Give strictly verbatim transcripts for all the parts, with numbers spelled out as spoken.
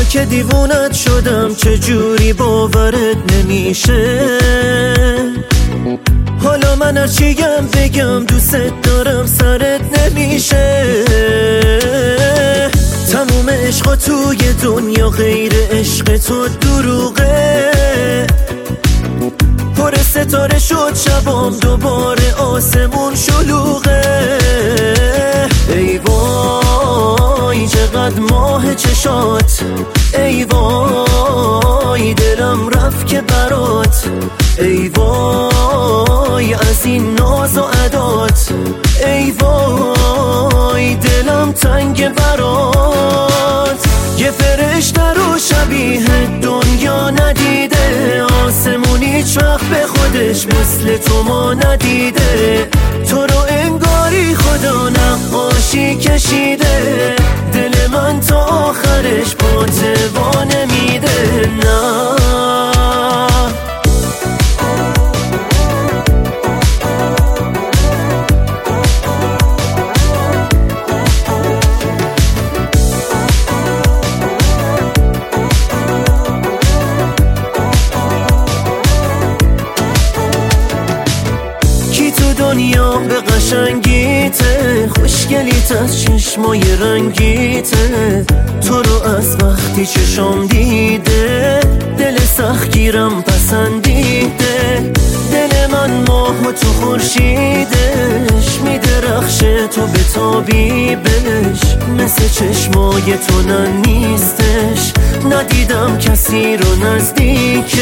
که دیوونت شدم، چجوری باورت نمیشه. حالا من هر چیم بگم دوست دارم سرت نمیشه. تموم عشقا توی دنیا غیر عشق تو دروغه. پر ستاره شد شبام، دوباره آسمون شلوغه. ای وای چقدر ماه چشات، ای وای دلم رفت که برات، ای وای از این ناز و عدات، ای وای دلم تنگ برات. یه فرشته رو شبیه دنیا ندیده، آسمون هیچ وقت به خودش مثل تو ما ندیده. تو رو انگاری خدا نقاشی کشیده، دل من تا آخرش با توا نمیده. نه دنیا به قشنگیته، خوشگلیت از چشمای رنگیته. تو رو از وقتی چشم دیده، دل سختگیرم پسندیده. دل من ماه و تو خورشیدش، میدرخشه تو به تابیبش. مثل چشمای تو نه نیستش، ندیدم کسی رو نزدیکش.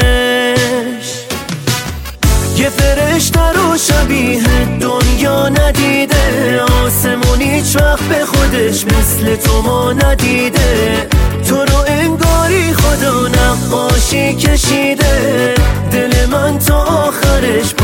یه فرشته رو شبیه دنیا ندیده، آسمون هیچ وقت به خودش مثل تو ما ندیده. تو رو انگاری خدا نقاشی کشیده، دل من تا آخرش